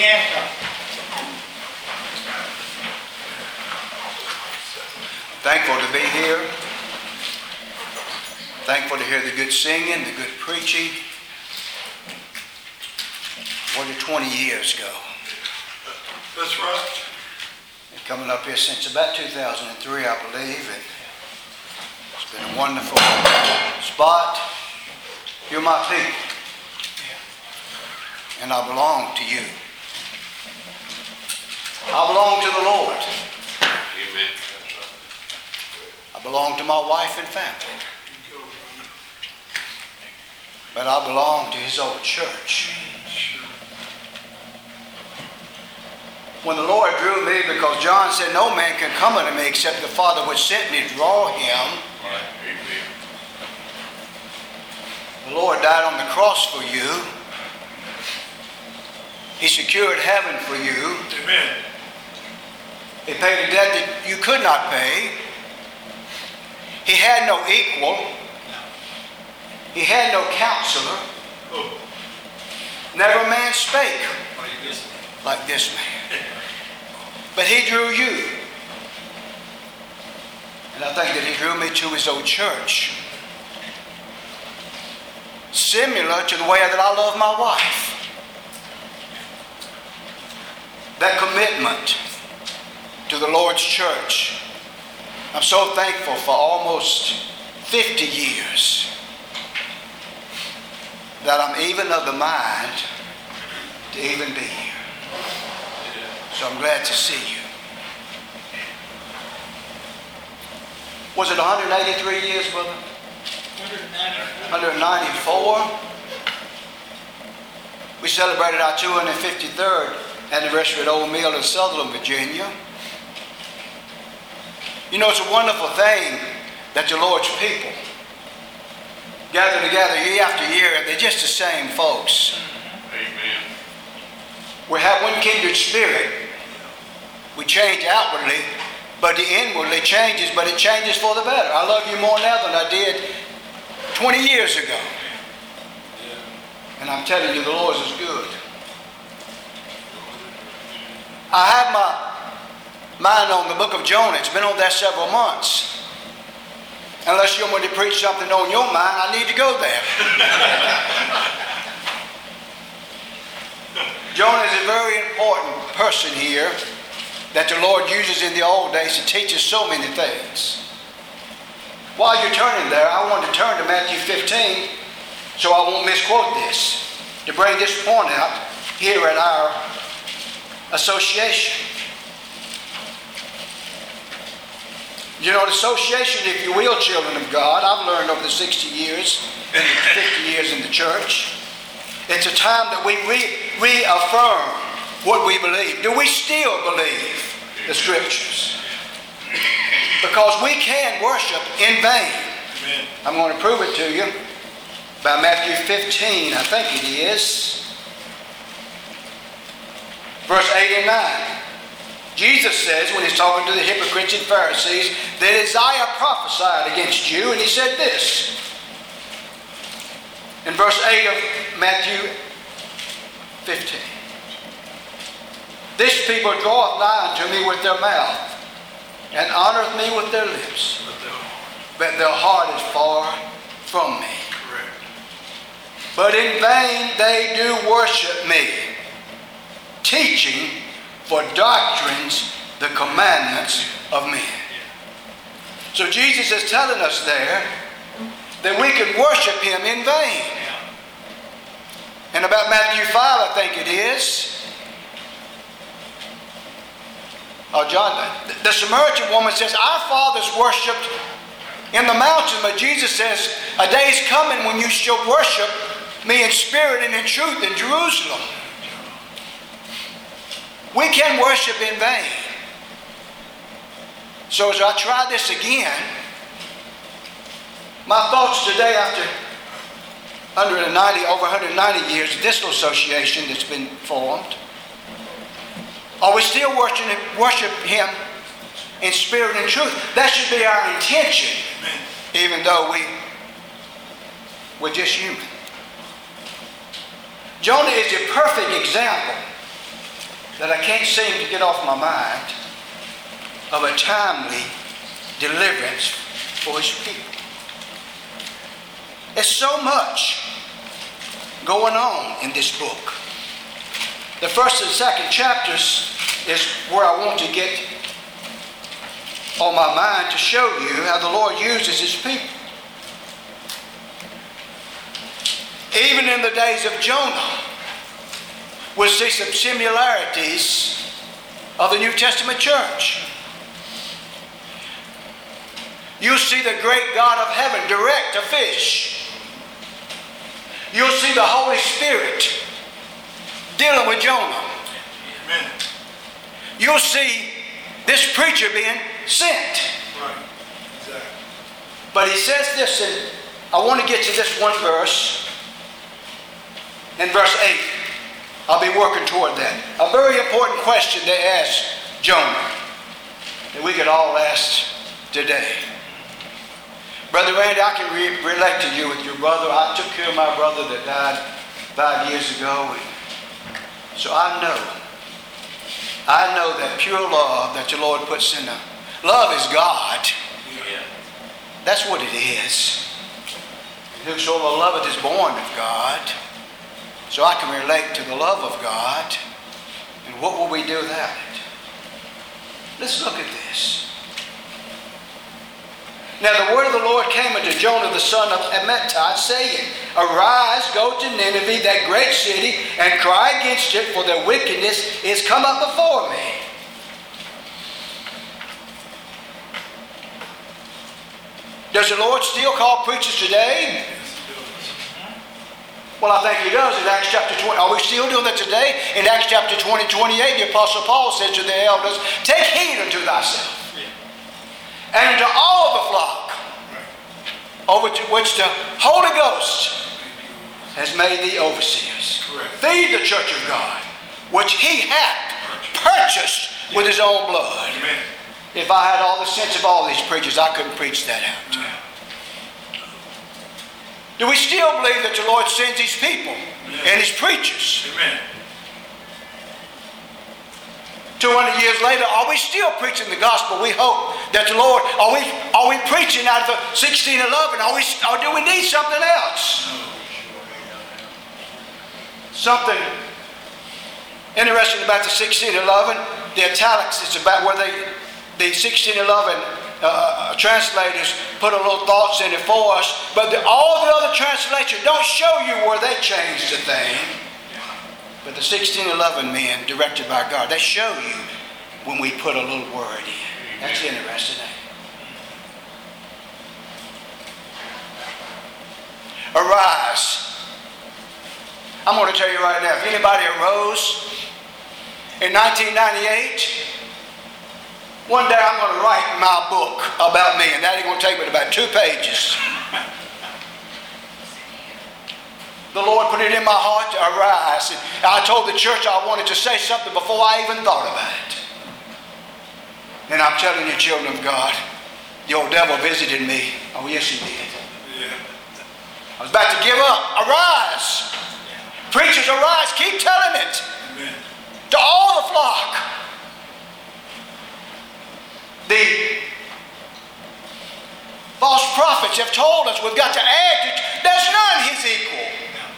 Thankful to be here. Thankful to hear the good singing, the good preaching. More than 20 years ago. That's right. Been coming up here since about 2003, I believe. And it's been a wonderful spot. You're my people. And I belong to you. I belong to the Lord. Amen. I belong to my wife and family. But I belong to His old church. When the Lord drew me, because John said, no man can come unto me except the Father which sent me draw him. Amen. The Lord died on the cross for you. He secured heaven for you. Amen. He paid a debt that you could not pay. He had no equal. He had no counselor. Never man spake like this man. But He drew you. And I think that He drew me to His old church. Similar to the way that I love my wife. That commitment to the Lord's church. I'm so thankful for almost 50 years that I'm even of the mind to even be here. So I'm glad to see you. Was it 183 years, brother? 194. We celebrated our 253rd anniversary at Old Mill in Sutherland, Virginia. You know, it's a wonderful thing that the Lord's people gather together year after year, and they're just the same folks. Amen. We have one kindred spirit. We change outwardly, but the inwardly changes, but it changes for the better. I love you more now than I did 20 years ago. And I'm telling you, the Lord is good. I have my mind on the book of Jonah. It's been on there several months. Unless you want me to preach something on your mind, I need to go there. Jonah is a very important person here that the Lord uses in the old days to teach us so many things. While you're turning there, I want to turn to Matthew 15 so I won't misquote this, to bring this point out here at our association. You know, the association, if you will, children of God, I've learned over the 60 years and 50 years in the church, it's a time that we reaffirm what we believe. Do we still believe the Scriptures? Because we can worship in vain. Amen. I'm going to prove it to you by Matthew 15, I think it is. Verse 8 and 9. Jesus says, when he's talking to the hypocrites and Pharisees, that Isaiah prophesied against you, and he said this. In verse 8 of Matthew 15. This people draweth nigh unto me with their mouth, and honoreth me with their lips, but their heart is far from me. Correct. But in vain they do worship me, teaching for doctrines the commandments of men. So Jesus is telling us there that we can worship Him in vain. And about Matthew 5, I think it is. John, the Samaritan woman says, our fathers worshipped in the mountain, but Jesus says, a day is coming when you shall worship me in spirit and in truth in Jerusalem. We can worship in vain. So as I try this again, my thoughts today after over 190 years of this association that's been formed, are we still worship Him in spirit and truth? That should be our intention, even though we're just human. Jonah is a perfect example that I can't seem to get off my mind of a timely deliverance for his people. There's so much going on in this book. The first and second chapters is where I want to get on my mind to show you how the Lord uses his people. Even in the days of Jonah, we'll see some similarities of the New Testament church. You'll see the great God of heaven direct a fish. You'll see the Holy Spirit dealing with Jonah. Amen. You'll see this preacher being sent. Right. Exactly. But he says this, and I want to get to this one verse. In verse 8, I'll be working toward that. A very important question they asked Jonah that we could all ask today. Brother Randy, I can relate to you with your brother. I took care of my brother that died 5 years ago. So I know that pure love that the Lord puts in them. Love is God. Yeah. That's what it is. Whosoever loveth is born of God. So I can relate to the love of God. And what will we do without it? Let's look at this. Now the word of the Lord came unto Jonah the son of Amittai, saying, Arise, go to Nineveh, that great city, and cry against it, for their wickedness is come up before me. Does the Lord still call preachers today? Well, I think he does in Acts chapter 20. Are we still doing that today? In Acts chapter 20, 28, the Apostle Paul says to the elders, Take heed unto thyself, and unto all the flock, over which the Holy Ghost has made thee overseers. Correct. Feed the church of God, which he hath purchased with his own blood. Amen. If I had all the sense of all these preachers, I couldn't preach that out. Do we still believe that the Lord sends his people and his preachers? Amen. 200 years later, are we still preaching the gospel? We hope that the Lord, are we preaching out of the 1611? Or do we need something else? Something interesting about the 1611, the italics, it's about where the 1611 translators put a little thoughts in it for us, but all the other translations don't show you where they changed the thing. But the 1611 men, directed by God, they show you when we put a little word in. That's interesting. Arise. I'm going to tell you right now, if anybody arose in 1998, one day I'm going to write my book about me, and that ain't going to take but about 2 pages. The Lord put it in my heart to arise. And I told the church I wanted to say something before I even thought about it. And I'm telling you, children of God, the old devil visited me. Oh, yes, he did. Yeah. I was about to give up. Arise. Preachers, arise. Keep telling it. Amen. To all the flock. The false prophets have told us we've got to add to, there's none his equal.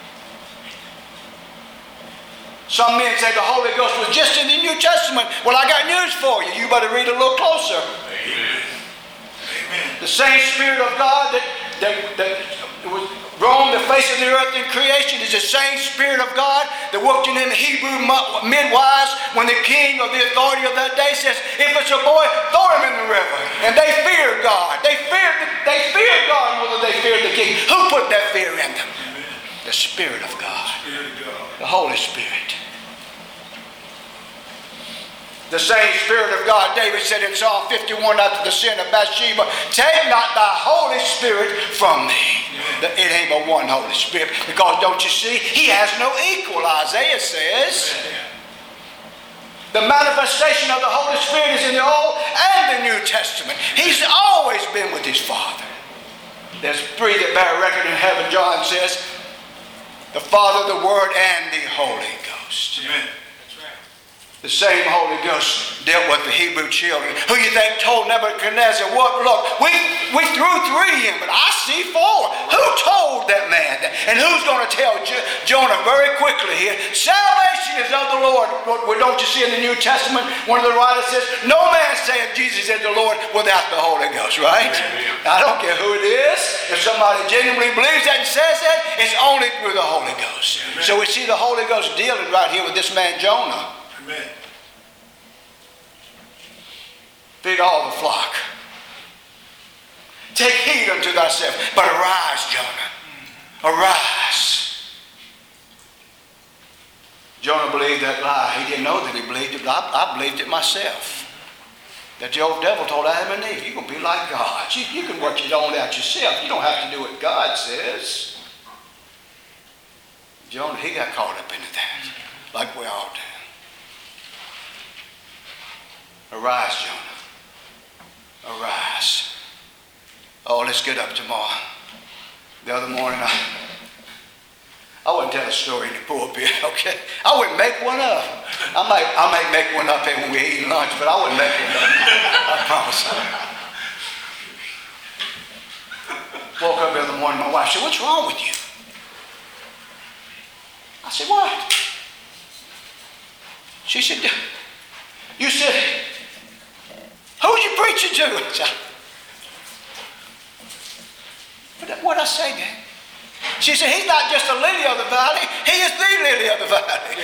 Some men say the Holy Ghost was just in the New Testament. Well, I got news for you. You better read a little closer. Amen. Amen. The same Spirit of God that roamed the face of the earth in creation is the same Spirit of God that worked in them Hebrew midwives when the king of the authority of that day says, if it's a boy, throw him in the river. And they feared God. They feared God more than they feared the king. Who put that fear in them? Amen. The Spirit of God. Spirit of God. The Holy Spirit. The same Spirit of God, David said in Psalm 51 after the sin of Bathsheba, take not thy Holy Spirit from me. It ain't but one Holy Spirit. Because don't you see, he has no equal, Isaiah says. The manifestation of the Holy Spirit is in the Old and the New Testament. He's always been with his Father. There's 3 that bear record in heaven, John says. The Father, the Word, and the Holy Ghost. Amen. The The same Holy Ghost dealt with the Hebrew children. Who you think told Nebuchadnezzar, what? Look, we threw 3 in, but I see 4. Who told that man? And who's going to tell Jonah very quickly here? Salvation is of the Lord. Don't you see in the New Testament, one of the writers says, no man saith Jesus is the Lord without the Holy Ghost, right? Amen. I don't care who it is. If somebody genuinely believes that and says that, it's only through the Holy Ghost. Amen. So we see the Holy Ghost dealing right here with this man Jonah. Amen. Feed all the flock. Take heed unto thyself. But arise, Jonah. Arise. Jonah believed that lie. He didn't know that he believed it, but I believed it myself. That the old devil told Adam and Eve, you're going to be like God. You can work it on out yourself. You don't have to do what God says. Jonah, he got caught up into that, like we all do. Arise, Jonah. Arise. Oh, let's get up tomorrow. The other morning, I wouldn't tell a story in the pulpit, okay? I wouldn't make one up. I might make one up when we eat lunch, but I wouldn't make one up. I promise. Woke up the other morning, my wife said, what's wrong with you? I said, what? She said, you said, who's you preaching to? I said, what'd I say, Dan? She said, he's not just a lily of the valley, he is the lily of the valley.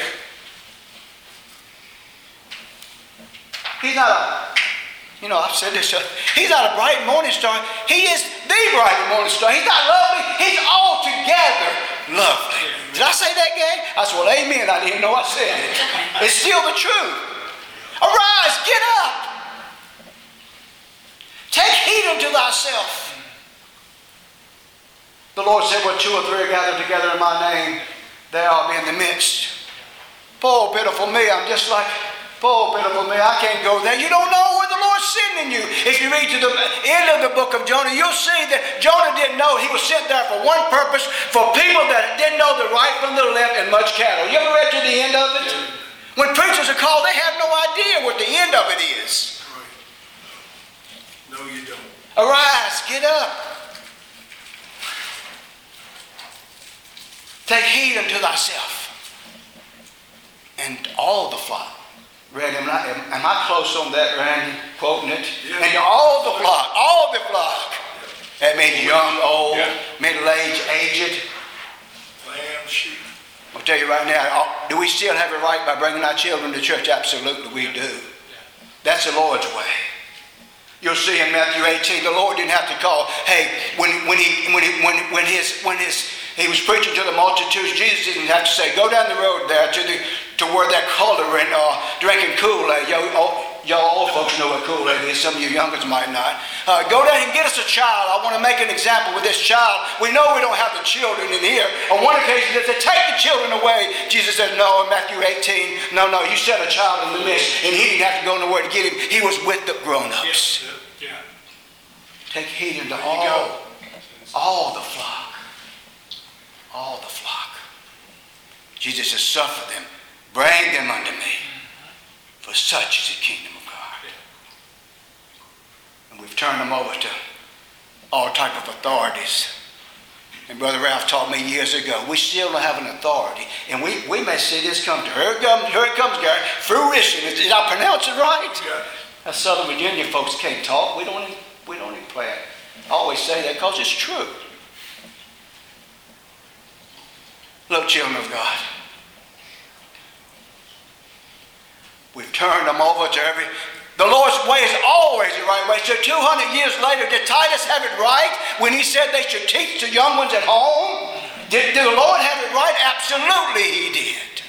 He's not I've said this, he's not a bright morning star, he is the bright morning star. He's not lovely, he's altogether lovely. Did I say that, gang? I said, well, amen, I didn't know I said it. It's still the truth. Arise, get up. Take heed unto thyself. The Lord said, where 2 or 3 are gathered together in my name, there I'll be in the midst. Poor pitiful me, I'm just like, poor pitiful me, I can't go there. You don't know where the Lord's sending you. If you read to the end of the book of Jonah, you'll see that Jonah didn't know he was sent there for one purpose, for people that didn't know the right from the left and much cattle. You ever read to the end of it? When preachers are called, they have no idea what the end of it is. No, you don't. Arise, get up. Take heed unto thyself. And all the flock. Randy, am I close on that, Randy? Quoting it? Yeah. And all the flock. That means young, old, middle-aged, aged. Lamb, sheep. I'll tell you right now, do we still have it right by bringing our children to church? Absolutely, we do. That's the Lord's way. You'll see in Matthew 18, the Lord didn't have to call. Hey, when he was preaching to the multitudes, Jesus didn't have to say, go down the road there to where they're coloring or drinking Kool-Aid. Y'all old folks know what Kool-Aid is. Some of you youngers might not. Go down and get us a child. I want to make an example with this child. We know we don't have the children in here. On one occasion, they said, take the children away. Jesus said, no, in Matthew 18, no, you set a child in the midst. And he didn't have to go nowhere to get him. He was with the grown-ups. Yeah. Take heed unto all the flock. All the flock. Jesus has suffered them. Bring them unto me. For such is the kingdom of God. And we've turned them over to all type of authorities. And Brother Ralph taught me years ago, we still don't have an authority. And we may see this come to here it comes, Gary. Fruition. Did I pronounce it right? Yeah. Us Southern Virginia folks can't talk. We don't even play it. I always say that because it's true. Look, children of God. We've turned them over to the Lord's way is always the right way. So 200 years later, did Titus have it right when he said they should teach the young ones at home? Did the Lord have it right? Absolutely he did.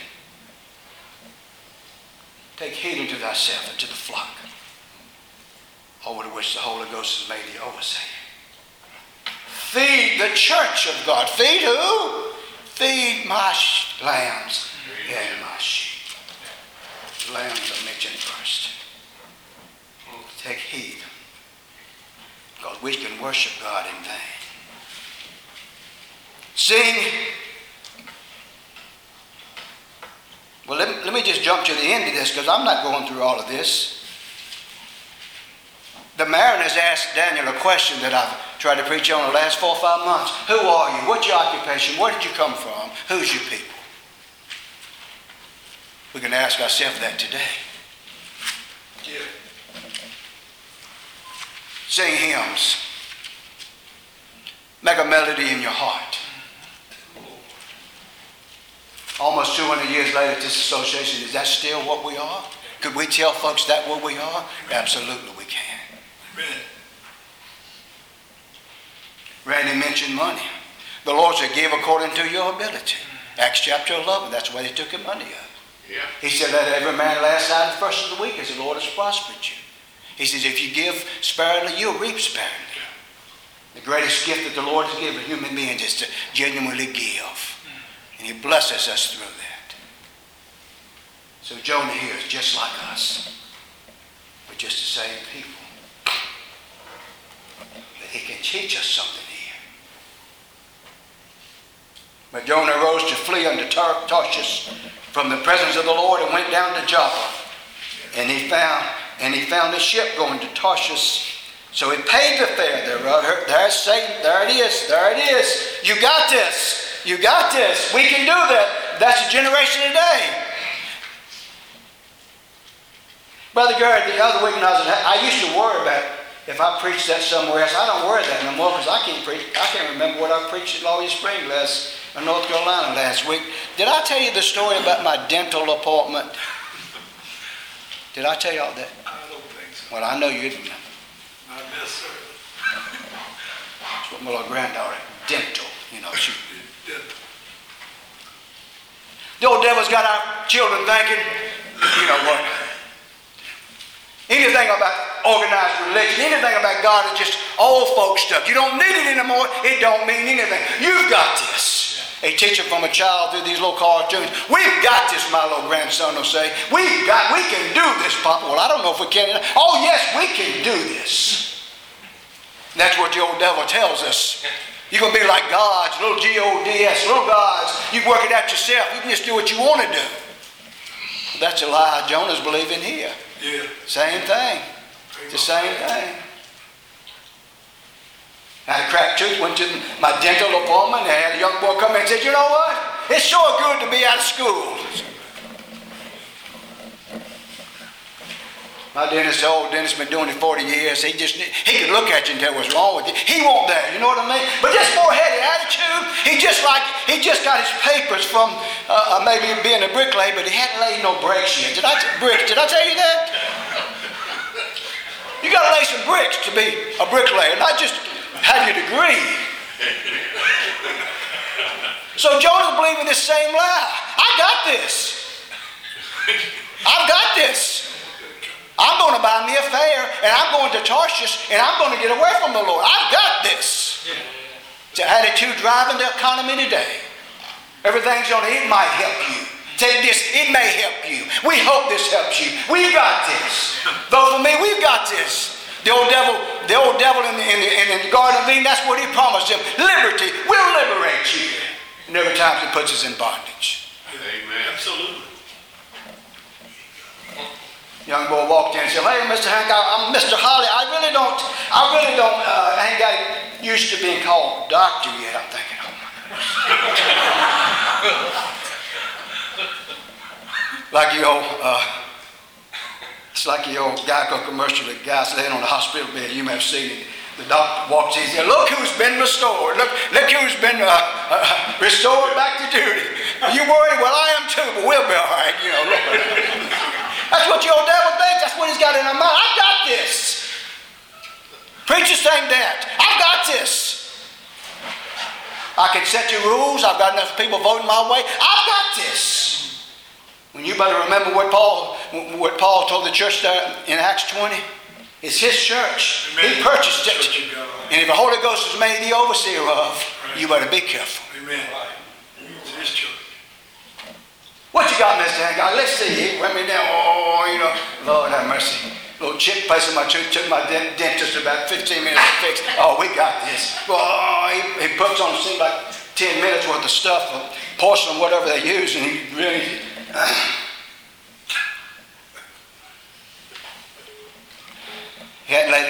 Take heed unto thyself and to the flock, over to which the Holy Ghost has made the overseer. Feed the church of God. Feed who? Feed my lambs and my sheep. The lambs are mentioned first. Take heed, because we can worship God in vain. Sing Well, let me just jump to the end of this because I'm not going through all of this. The Mariners asked Daniel a question that I've tried to preach on the last 4 or 5 months. Who are you? What's your occupation? Where did you come from? Who's your people? We can ask ourselves that today. Yeah. Sing hymns. Make a melody in your heart. Almost 200 years later, this association, is that still what we are? Could we tell folks that what we are? Absolutely we can. Amen. Randy mentioned money. The Lord said, give according to your ability. Acts chapter 11, that's where they took him money of. Yeah. He said, let every man lay aside the first of the week as the Lord has prospered you. He says, if you give sparingly, you'll reap sparingly. The greatest gift that the Lord has given human beings is to genuinely give. And he blesses us through that. So Jonah here is just like us. We're just the same people. But he can teach us something here. But Jonah rose to flee unto Tarshish from the presence of the Lord and went down to Joppa. And he found a ship going to Tarshish. So he paid the fare. There's Satan. There it is. There it is. You got this. You got this. We can do that. That's the generation today. Brother Gary, the other week when I used to worry about if I preached that somewhere else. I don't worry that no more because I can't remember what I preached at Lawyer Spring in North Carolina last week. Did I tell you the story about my dental appointment? Did I tell you all that? I don't think so. Well, I know you'd remember. Not necessarily. That's what my little granddaughter, dental, she... The old devil's got our children thinking, you know what? Anything about organized religion, anything about God is just old folk stuff. You don't need it anymore. It don't mean anything. You've got this. A teacher from a child through these little cartoons. We've got this, my little grandson will say. We can do this, Papa. Well, I don't know if we can. Oh, yes, we can do this. And that's what the old devil tells us. You're going to be like gods, little G-O-D-S, little gods. You work it out yourself. You can just do what you want to do. That's a lie Jonah's believing here. Yeah. Same thing. It's the same thing. I had a cracked tooth, went to my dental appointment, and I had a young boy come in and said, you know what? It's sure good to be out of school. My dentist, the old dentist, been doing it 40 years. He could look at you and tell what's wrong with you. He won't there, you know what I mean? But this four-headed attitude, he just got his papers from maybe being a bricklayer, but he hadn't laid no bricks yet. Did I tell you that? You got to lay some bricks to be a bricklayer, not just have your degree. So Jonah's believing this same lie. I got this. I've got this. I'm going to buy me a fare, and I'm going to Tarshish, and I'm going to get away from the Lord. I've got this. It's an attitude driving the economy today. Everything's on it. It might help you. Take this. It may help you. We hope this helps you. We've got this. Though for me, we've got this. The old devil in the Garden of Eden, that's what he promised him. Liberty will liberate you. And every time he puts us in bondage. Amen. Absolutely. Young boy walked in and said, hey, Mr. Hank, I'm Mr. Holly. I ain't got used to being called doctor yet. I'm thinking, oh my goodness. Like the old, it's like the old Geico commercial, the guy's laying on the hospital bed. You may have seen it. The doctor walks in and says, look who's been restored. Look who's been restored back to duty. Are you worried? Well, I am too, but we'll be all right. Look. That's what the old devil thinks. That's what he's got in our mind. I've got this. Preachers think that. I've got this. I can set your rules. I've got enough people voting my way. I've got this. When you better remember what Paul told the church there in Acts 20. It's his church. Amen. He purchased it. And if the Holy Ghost is made the overseer of, you better be careful. Amen. It's his church. What you got, Mr. Hancock? Let's see. He went me down. Oh, Lord have mercy. Little chip place in my tooth. Took my dentist about 15 minutes to fix. Oh, we got this. Oh, he puts on, seems like 10 minutes worth of stuff, porcelain, whatever they use, and he really...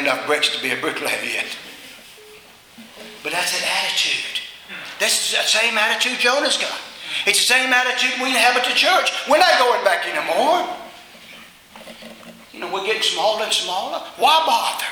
enough bricks to be a bricklayer yet. But that's an attitude. That's the same attitude Jonah's got. It's the same attitude we have at the church. We're not going back anymore. You know, we're getting smaller and smaller. Why bother?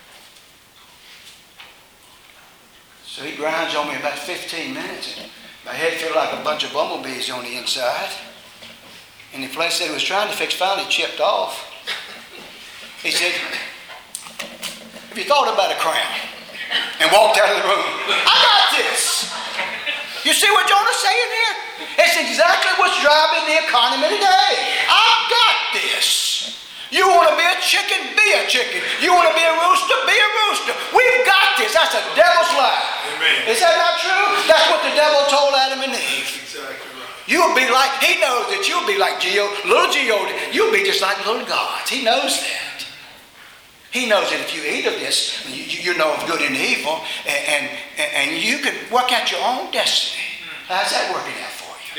So he grinds on me about 15 minutes. And my head feels like a bunch of bumblebees on the inside. And the place that he was trying to fix finally chipped off. He said, have you thought about a crown? And walked out of the room. I got this. You see what Jonah's saying here? It's exactly what's driving the economy today. I've got this. You want to be a chicken? Be a chicken. You want to be a rooster? Be a rooster. We've got this. That's a devil's lie. Amen. Is that not true? That's what the devil told Adam and Eve. That's exactly right. You'll be like, he knows that you'll be like little Geo. You'll be just like little gods. He knows that. He knows that if you eat of this, you know of good and evil, and you can work out your own destiny. How's that working out for you?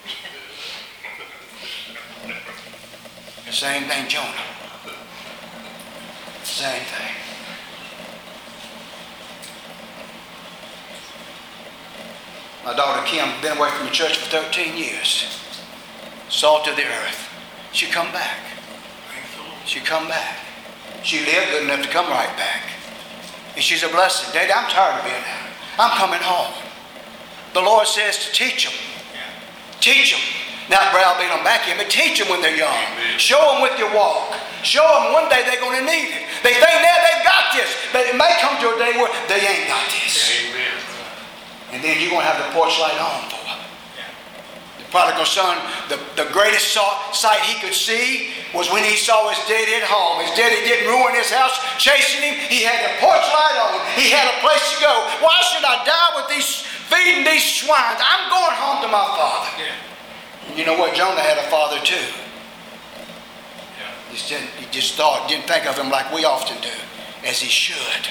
Yeah. Same thing, Jonah. Same thing. My daughter Kim been away from the church for 13 years. Salt of the earth. She come back. She come back. She lived good enough to come right back. And she's a blessing. Daddy, I'm tired of being out. I'm coming home. The Lord says to teach them. Teach them. Not browbeat them back in, but teach them when they're young. Show them with your walk. Show them one day they're going to need it. They think now they've got this, but it may come to a day where they ain't got this. Amen. And then you're going to have the porch light on for them. The prodigal son, the greatest sight he could see was when he saw his daddy at home. His daddy didn't ruin his house chasing him. He had the porch light on. He had a place to go. Why should I die with feeding these swines? I'm going home to my father. Yeah. You know what? Jonah had a father too. Yeah. He just didn't think of him like we often do, as he should.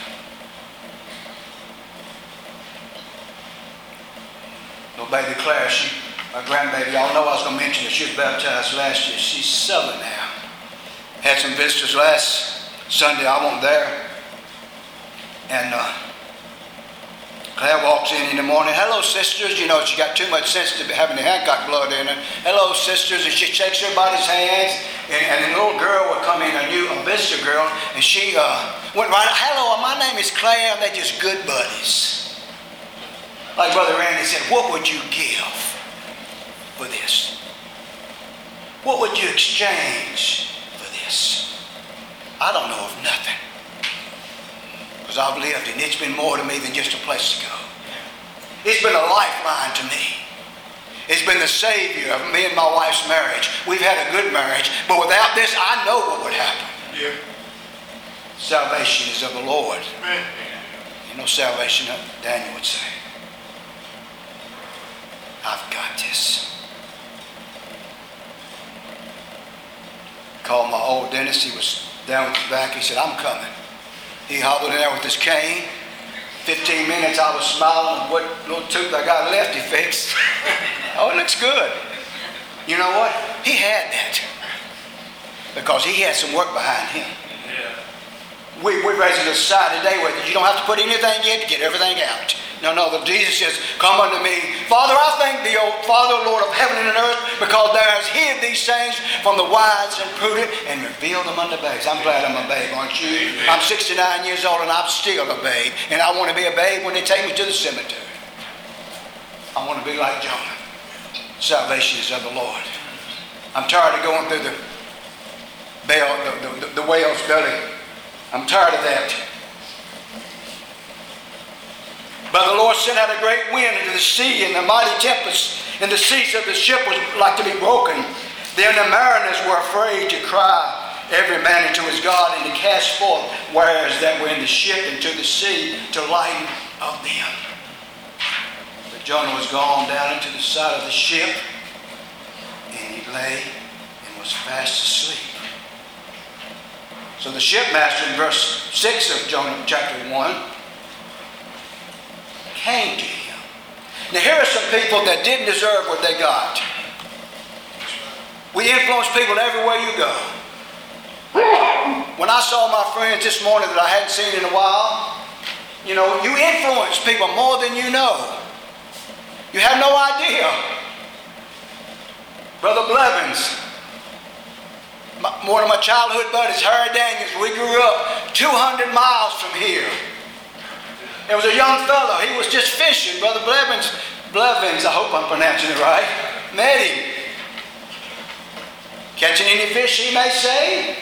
Little baby Claire, my grandbaby, y'all know I was going to mention her. She was baptized last year. She's 7 now. Had some visitors last Sunday. I wasn't there. And Claire walks in the morning. Hello, sisters. You know, she got too much sense to be having the Hancock blood in her. Hello, sisters. And she shakes everybody's hands. And the little girl would come in, a visitor girl, and she went right, hello, my name is Claire, and they're just good buddies. Like Brother Randy said, what would you give for this? What would you exchange for this? I don't know of nothing. Because I've lived and it's been more to me than just a place to go. It's been a lifeline to me. It's been the savior of me and my wife's marriage. We've had a good marriage, but without this, I know what would happen. Yeah. Salvation is of the Lord. Amen. You know, salvation, Daniel would say. I've got this. Called my old dentist. He was down with the back. He said, I'm coming. He hobbled in there with his cane. 15 minutes I was smiling. What little tooth I got left he fixed. Oh, it looks good. You know what? He had that. Because he had some work behind him. Yeah. We're raising a society today where you don't have to put anything in to get everything out. No, Jesus says, come unto me. Father, I thank thee, O Father, Lord of heaven and earth, because thou hast hid these things from the wise and prudent and revealed them unto babes. I'm glad I'm a babe, aren't you? Amen. I'm 69 years old and I'm still a babe. And I want to be a babe when they take me to the cemetery. I want to be like Jonah. Salvation is of the Lord. I'm tired of going through the whale's belly. I'm tired of that. But the Lord sent out a great wind into the sea, and the mighty tempest in the seas of the ship was like to be broken. Then the mariners were afraid to cry, every man unto his God, and to cast forth wares that were in the ship into the sea to lighten of them. But Jonah was gone down into the side of the ship, and he lay and was fast asleep. So the shipmaster in verse 6 of Jonah chapter 1 came to him. Now here are some people that didn't deserve what they got. We influence people everywhere you go. when I saw my friends this morning that I hadn't seen in a while, you know, you influence people more than you know. You have no idea. Brother Blevins, one of my childhood buddies, Harry Daniels, we grew up 200 miles from here. There was a young fellow, he was just fishing. Brother Blevins, I hope I'm pronouncing it right, met him. Catching any fish, he may say?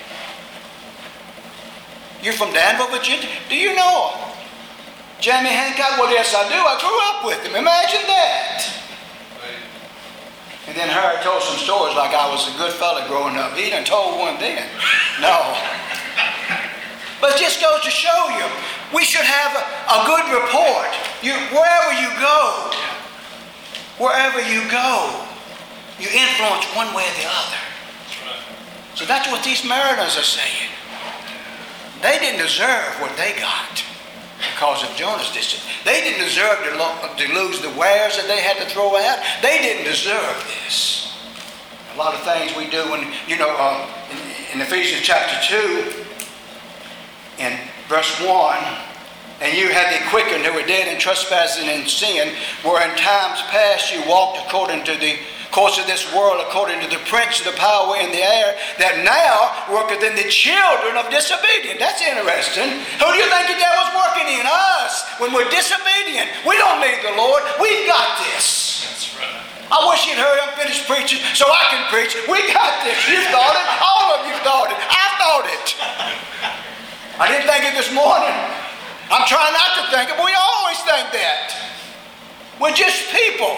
You're from Danville, Virginia? Do you know him? Jamie Hancock? Well, yes, I do. I grew up with him. Imagine that. And then Harry told some stories like I was a good fella growing up. He done told one then. No. But it just goes to show you, we should have a good report. Wherever you go, you influence one way or the other. So that's what these mariners are saying. They didn't deserve what they got because of Jonah's distance. They didn't deserve to lose the wares that they had to throw out. They didn't deserve this. A lot of things we do when, you know, in Ephesians chapter 2, in verse 1, and you had the quickened who were dead in trespassing and sin, where in times past you walked according to the course of this world, according to the prince of the power in the air, that now worketh in the children of disobedience. That's interesting. Who do you think the devil's working in? Us. When we're disobedient. We don't need the Lord. We've got this. That's right. I wish you'd hurry up and finish preaching so I can preach. We got this. You thought it. All of you thought it. I thought it. I didn't think it this morning. I'm trying not to think it, but we always think that. We're just people.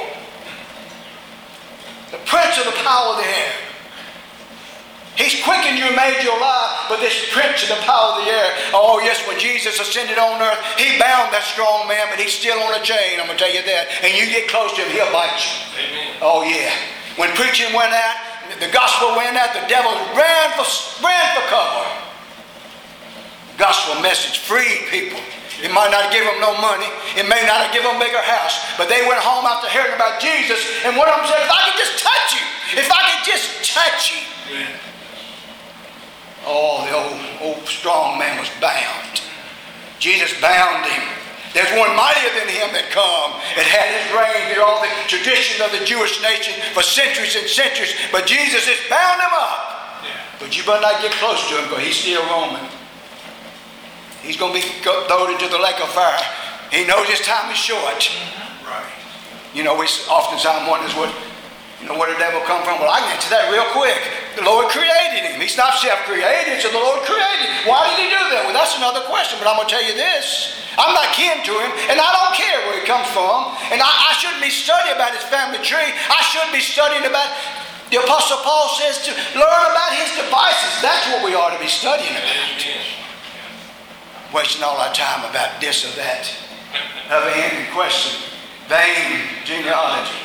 The prince of the power of the air. He's quickened you and made you alive, but this prince of the power of the air, oh yes, when Jesus ascended on earth, he bound that strong man, but he's still on a chain, I'm going to tell you that. And you get close to him, he'll bite you. Amen. Oh yeah. When preaching went out, the gospel went out, the devil ran for cover. Gospel message freed people. It might not give them no money. It may not give them a bigger house. But they went home after hearing about Jesus, and one of them said, if I could just touch you. If I could just touch you. Yeah. Oh, the old strong man was bound. Jesus bound him. There's one mightier than him that come. It had his reign through all the traditions of the Jewish nation for centuries and centuries. But Jesus has bound him up. Yeah. But you better not get close to him because he's still Roman. He's going to be thrown into the lake of fire. He knows his time is short. Right. You know, we oftentimes wonder where the devil come from. Well, I can answer that real quick. The Lord created him. He's not self-created, so the Lord created him. Why did he do that? Well, that's another question, but I'm going to tell you this. I'm not kin to him, and I don't care where he comes from. And I shouldn't be studying about his family tree. I should be studying about, the Apostle Paul says, to learn about his devices. That's what we ought to be studying about. Wasting all our time about this or that. Never-ending question. Vain genealogy.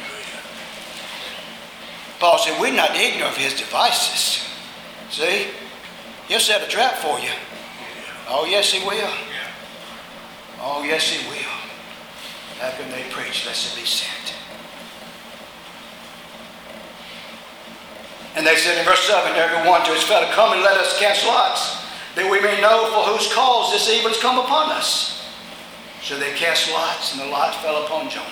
Paul said, we're not ignorant of his devices. See? He'll set a trap for you. Oh, yes, he will. Oh, yes, he will. How can they preach lest it be sent? And they said in verse 7, everyone to his fellow, come and let us cast lots, that we may know for whose cause this evil has come upon us. So they cast lots, and the lot fell upon Jonah.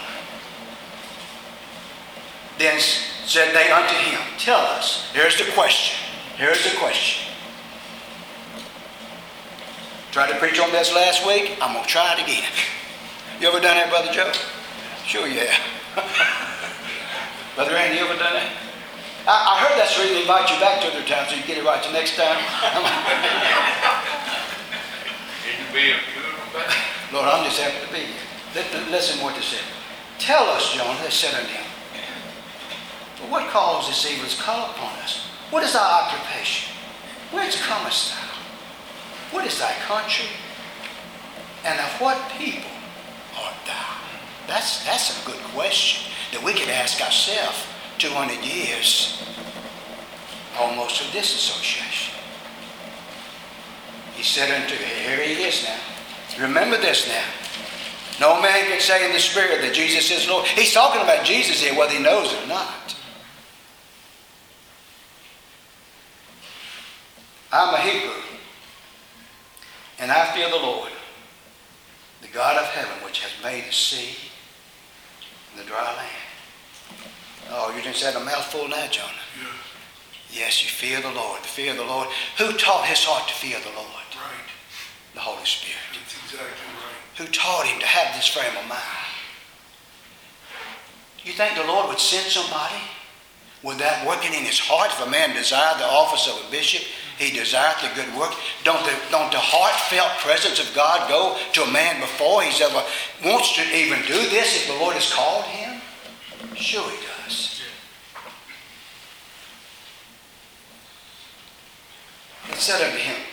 Then said they unto him, tell us. Here's the question. Here's the question. Tried to preach on this last week. I'm going to try it again. You ever done that, Brother Joe? Sure, yeah. Brother Randy, you ever done that? I heard that's the reason they invite you back to other times so you get it right the next time. Lord, I'm just happy to be here. Listen what they said. Tell us, Jonah, they said unto him, but what cause this evil has come upon us? What is thy occupation? Whence comest thou? What is thy country? And of what people art thou? That's a good question that we can ask ourselves 200 years almost of this association. He said unto him, here he is now. Remember this now. No man can say in the spirit that Jesus is Lord. He's talking about Jesus here, whether he knows it or not. I'm a Hebrew, and I fear the Lord, the God of heaven, which has made the sea and the dry land. Oh, you just said a mouthful now, Jonah. Yeah. Yes, you fear the Lord. The fear of the Lord. Who taught his heart to fear the Lord? Right. The Holy Spirit. That's exactly right. Who taught him to have this frame of mind? You think the Lord would send somebody with that working in his heart? If a man desired the office of a bishop, he desired the good work. Don't the heartfelt presence of God go to a man before he's ever wants to even do this if the Lord has called him? Sure he does. It said unto him,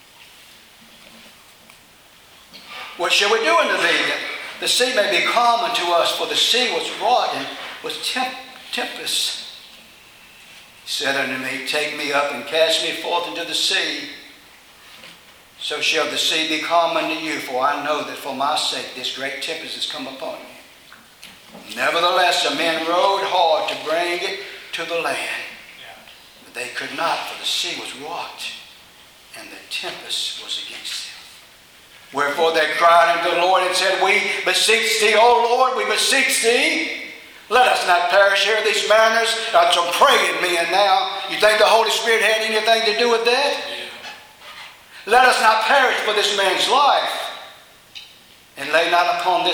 what shall we do unto thee, that the sea may be calm unto us? For the sea was wrought and was tempest. He said unto me, take me up and cast me forth into the sea. So shall the sea be calm unto you, for I know that for my sake this great tempest has come upon you. Nevertheless, the men rowed hard to bring it to the land. But they could not, for the sea was wrought, and the tempest was against them. Wherefore they cried unto the Lord and said, we beseech thee, O Lord, we beseech thee. Let us not perish here. These mariners are some praying men now. You think the Holy Spirit had anything to do with that? Yeah. Let us not perish for this man's life. And lay not upon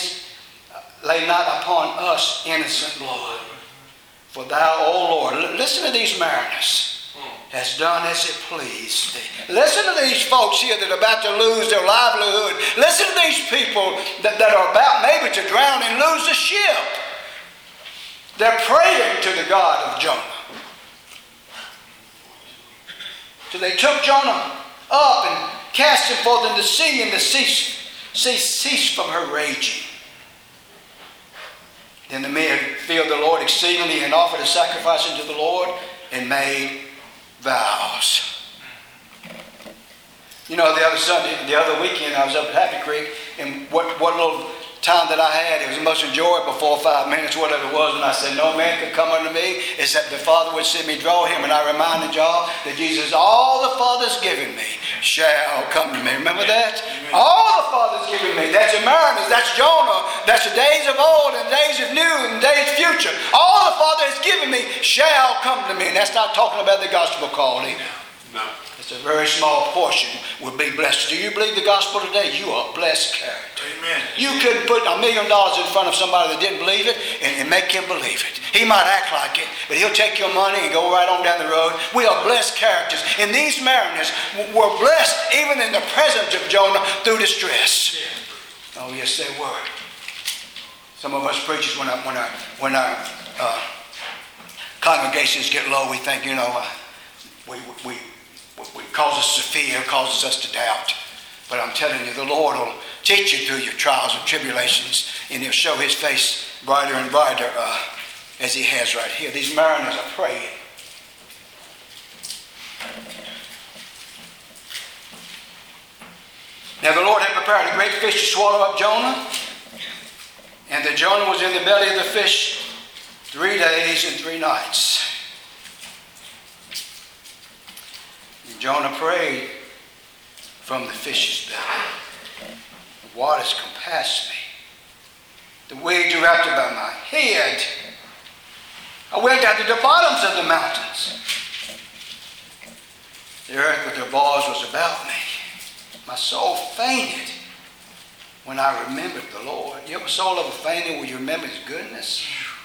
us innocent blood. For thou, O Lord, listen to these mariners, has done as it pleased thee. Listen to these folks here that are about to lose their livelihood. Listen to these people that are about maybe to drown and lose the ship. They're praying to the God of Jonah. So they took Jonah up and cast him forth in the sea, and the sea ceased from her raging. Then the men feared the Lord exceedingly and offered a sacrifice unto the Lord and made vows. You know, the other weekend I was up at Happy Creek, and what little time that I had, it was the most enjoyable 4 or 5 minutes, whatever it was, and I said, no man could come unto me except the Father would see me draw him. And I reminded y'all that Jesus, all the Father's given me shall come to me. Remember that? Amen. All the Father's given me. That's the mariners, that's Jonah, that's the days of old and days of new and days future. All the Father has given me shall come to me. And that's not talking about the gospel calling. No. It's a very small portion will be blessed. Do you believe the gospel today? You are blessed character. Amen. You couldn't put $1 million in front of somebody that didn't believe it and make him believe it. He might act like it, but he'll take your money and go right on down the road. We are blessed characters. And these mariners were blessed even in the presence of Jonah through distress. Oh, yes, they were. Some of us preachers, when our congregations get low, we think, it causes us to fear, causes us to doubt. But I'm telling you, the Lord will teach you through your trials and tribulations, and he'll show his face brighter and brighter as he has right here. These mariners are praying. Now the Lord had prepared a great fish to swallow up Jonah, and the Jonah was in the belly of the fish 3 days and 3 nights. Jonah prayed from the fish's belly. The waters compassed me. The waves were wrapped about my head. I went down to the bottoms of the mountains. The earth with her bars was about me. My soul fainted when I remembered the Lord. You ever soul ever fainted when you remember his goodness?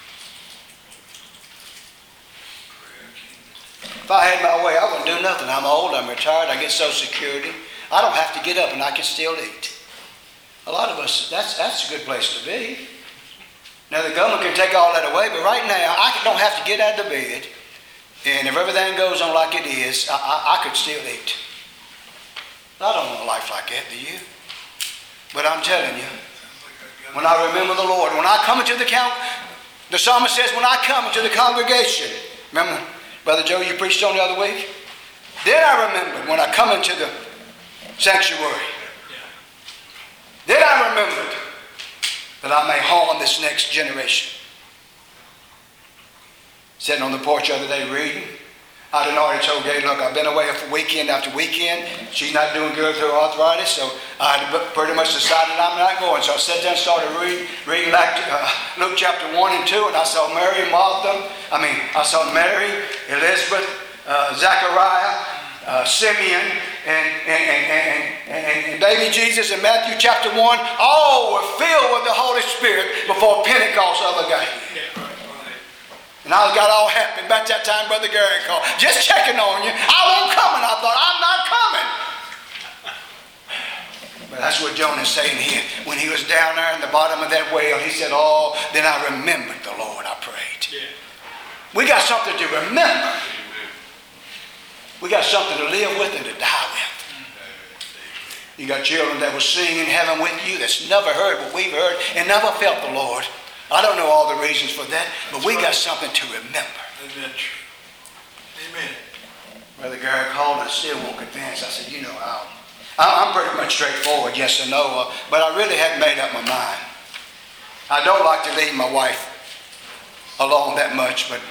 If I had my way, I wouldn't do nothing. I'm old, I'm retired, I get Social Security. I don't have to get up and I can still eat. A lot of us, that's a good place to be. Now the government can take all that away, but right now I don't have to get out of the bed, and if everything goes on like it is, I could still eat. I don't want a life like that, do you? But I'm telling you, when I remember the Lord, when I come into the psalmist says, when I come into the congregation, remember Brother Joe, you preached on the other week? Then I remembered when I come into the sanctuary. Then I remembered that I may harm this next generation. Sitting on the porch the other day reading, I'd already told Gay, look, I've been away for weekend after weekend. She's not doing good with her arthritis, so I pretty much decided I'm not going. So I sat down and started reading like Luke chapter 1 and 2, and I saw Mary, I saw Mary, Elizabeth, Zachariah, Simeon, and baby Jesus in Matthew chapter 1, all were filled with the Holy Spirit before Pentecost of the day. And I got all happy. About that time, Brother Gary called. Just checking on you. I won't come. And I thought, I'm not coming. But that's what Jonah's saying here. When he was down there in the bottom of that whale, he said, oh, then I remembered the Lord. I prayed. Yeah. We got something to remember. We got something to live with and to die with. You got children that will sing in heaven with you that's never heard what we've heard and never felt the Lord. I don't know all the reasons for that, but we got something to remember. Amen. Amen. Brother Gary called and I still won't convince. I said, I'm pretty much straightforward, yes or no, but I really hadn't made up my mind. I don't like to leave my wife alone that much, but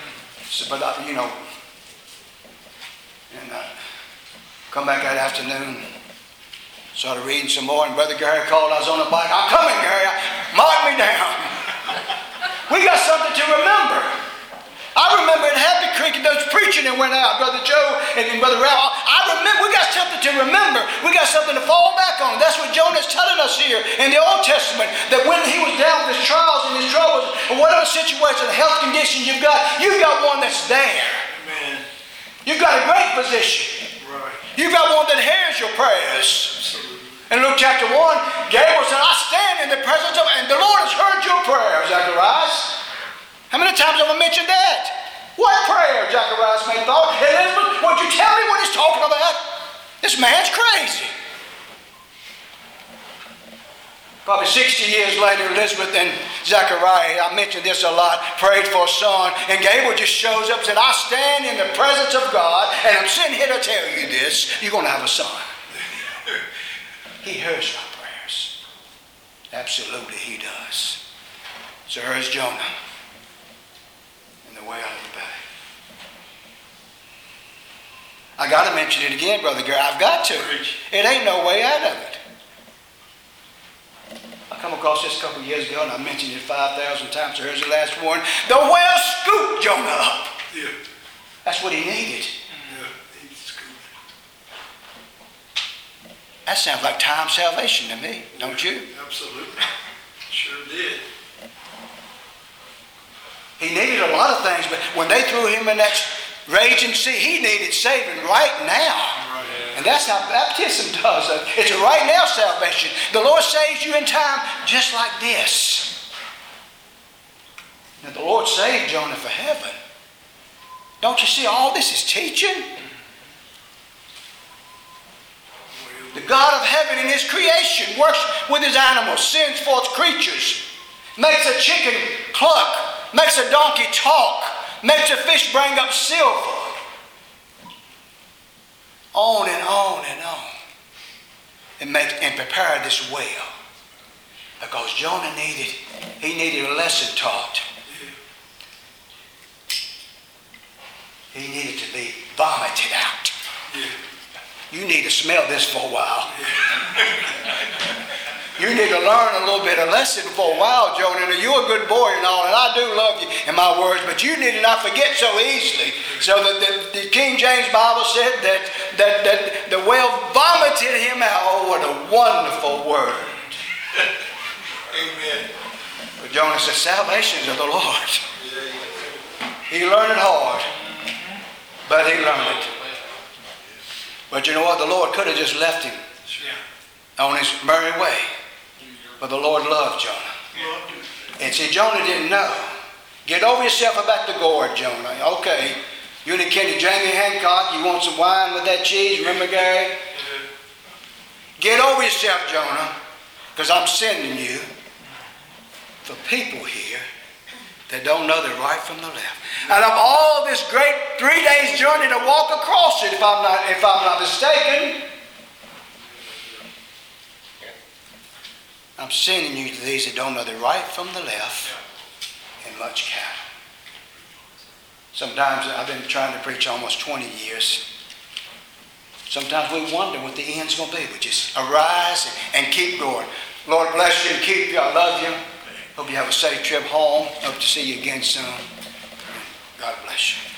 come back that afternoon, started reading some more, and Brother Gary called. I was on the bike. I'm coming, Gary. Mark me down. We got something to remember. I remember in Happy Creek, those preaching that went out, Brother Joe and Brother Ralph. I remember, we got something to remember. We got something to fall back on. That's what Jonah's telling us here in the Old Testament, that when he was down with his trials and his troubles, or whatever situation, health condition you've got one that's there. Amen. You've got a great position. Right. You've got one that hears your prayers. Absolutely. In Luke chapter 1, Gabriel said, I stand in the presence of, and the Lord has heard your prayer, Zacharias. How many times have I mentioned that? What prayer, Zacharias may thought? Elizabeth, would you tell me what he's talking about? This man's crazy. Probably 60 years later, Elizabeth and Zachariah, I mentioned this a lot, prayed for a son, and Gabriel just shows up and said, I stand in the presence of God, and I'm sitting here to tell you this, you're going to have a son. He hears our prayers. Absolutely he does. So here's Jonah in the whale of the belly. I got to mention it again, Brother Gary. I've got to. It ain't no way out of it. I come across this a couple of years ago and I mentioned it 5,000 times. So here's the last one. The whale scooped Jonah up. Yeah. That's what he needed. Yeah. He scooped. That sounds like time salvation to me, don't you? Absolutely. Sure did. He needed a lot of things, but when they threw him in that raging sea, he needed saving right now. Right. And that's how baptism does it. It's a right now salvation. The Lord saves you in time just like this. Now the Lord saved Jonah for heaven. Don't you see all this is teaching? The God of heaven in his creation works with his animals, sends forth creatures, makes a chicken cluck, makes a donkey talk, makes a fish bring up silver. On and on and on. And prepare this whale. Because Jonah needed a lesson taught. He needed to be vomited out. Yeah. You need to smell this for a while. You need to learn a little bit of lesson for a while, Jonah. You're a good boy and all, and I do love you in my words, but you need to not forget so easily. So that the King James Bible said that the whale vomited him out. Oh, what a wonderful word. Amen. But Jonah said, salvation is of the Lord. He learned it hard, but he learned it. But you know what? The Lord could have just left him on his merry way. But the Lord loved Jonah. And see, Jonah didn't know. Get over yourself about the gourd, Jonah. Okay. You and the kid, Jamie Hancock, you want some wine with that cheese? Remember, Gary? Get over yourself, Jonah. Because I'm sending you for people here that don't know the right from the left. Out of all this great 3 days journey to walk across it, if I'm not mistaken, I'm sending you to these that don't know the right from the left and much cattle. Sometimes I've been trying to preach almost 20 years. Sometimes we wonder what the end's going to be. We just arise and keep going. Lord bless you and keep you. I love you. Hope you have a safe trip home. Hope to see you again soon. God bless you.